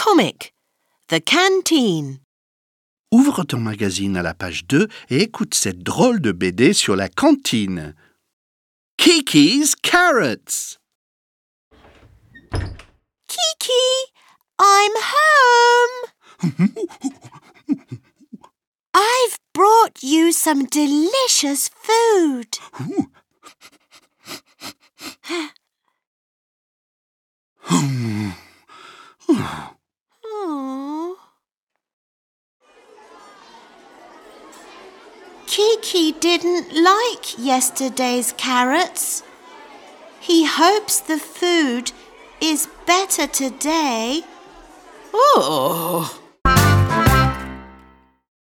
comic, The Canteen. Ouvre ton magazine à la page 2 et écoute cette drôle de BD sur la cantine. Kiki's Carrots. Kiki, I'm home. I've brought you some delicious food. Aww. Kiki didn't like yesterday's carrots. He hopes the food is better today. Oh!